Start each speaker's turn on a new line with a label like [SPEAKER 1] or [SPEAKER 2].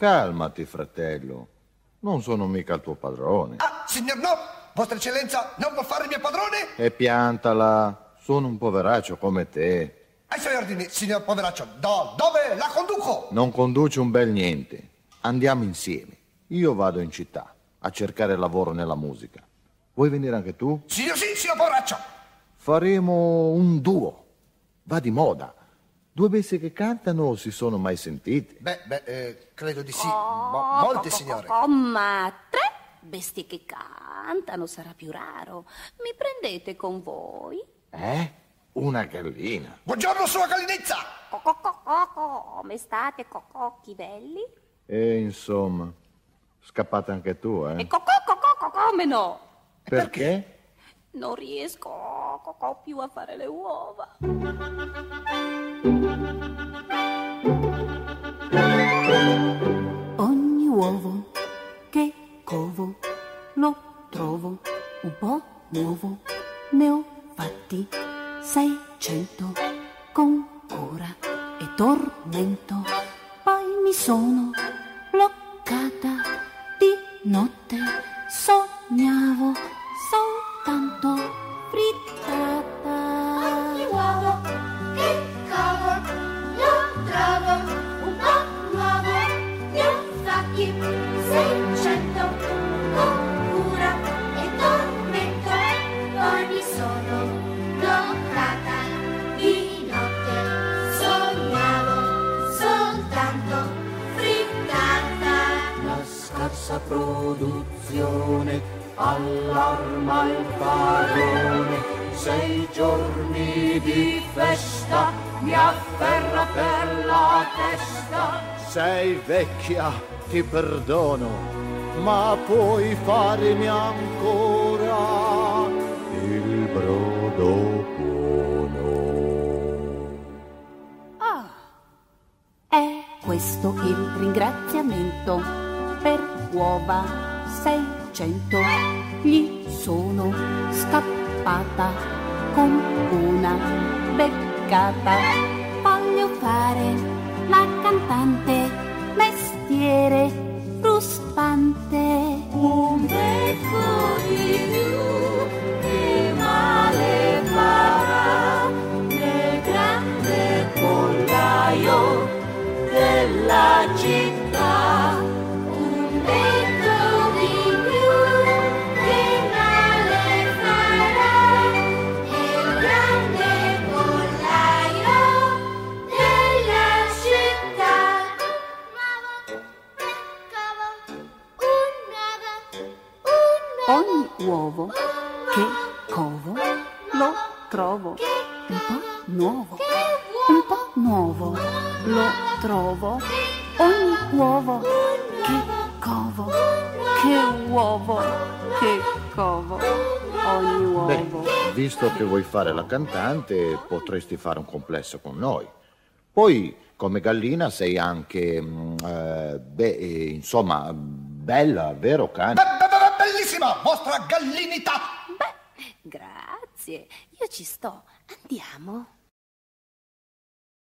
[SPEAKER 1] Calmati, fratello. Non sono mica il tuo padrone.
[SPEAKER 2] Ah, signor no! Vostra eccellenza non può fare il mio padrone?
[SPEAKER 1] E piantala. Sono un poveraccio come te.
[SPEAKER 2] Ai suoi ordini, signor poveraccio. Dove la conduco?
[SPEAKER 1] Non conduce un bel niente. Andiamo insieme. Io vado in città a cercare lavoro nella musica. Vuoi venire anche tu?
[SPEAKER 2] Signor sì, signor poveraccio.
[SPEAKER 1] Faremo un duo. Va di moda. Due bestie che cantano si sono mai sentite?
[SPEAKER 2] Credo di sì. Molte, signore.
[SPEAKER 3] Ma 3 bestie che cantano sarà più raro. Mi prendete con voi?
[SPEAKER 1] Una gallina.
[SPEAKER 2] Buongiorno, sua gallinezza.
[SPEAKER 3] Come state, cococchi belli?
[SPEAKER 1] E insomma, scappate anche tu,
[SPEAKER 3] E come no?
[SPEAKER 1] Perché?
[SPEAKER 3] Non riesco più a fare le uova.
[SPEAKER 4] Ogni uovo che covo lo trovo un po' nuovo. Ne ho fatti 600 con cura e tormento. Poi mi sono bloccata di notte. Sognavo soltanto frittata.
[SPEAKER 5] Ogni uovo che covo lo trovo un po' nuovo. Ne ho fatti 600 con cura e tormento. Poi mi sono bloccata di notte. Sognavo soltanto frittata.
[SPEAKER 6] La scarsa produzione allarma il padrone. 6 giorni di festa mi afferra per la testa.
[SPEAKER 1] Sei vecchia, ti perdono, ma puoi farmi ancora il brodo buono.
[SPEAKER 4] È questo il ringraziamento per uova 600. Gli sono scappata con una beccata. Voglio fare la cantante, mestiere frustrante.
[SPEAKER 5] Un becco di più che male farà nel grande pollaio della città. Un becco di più che male farà nel grande pollaio della città.
[SPEAKER 4] Ogni uovo che covo lo trovo un po' nuovo. Un po' nuovo lo trovo. Ogni uovo che covo, che uovo che covo. Ogni uovo.
[SPEAKER 1] Visto che vuoi fare la cantante, potresti fare un complesso con noi. Poi, come gallina, sei anche, insomma, bella, vero cane?
[SPEAKER 2] Bellissima vostra gallinità.
[SPEAKER 3] Grazie, io ci sto. Andiamo.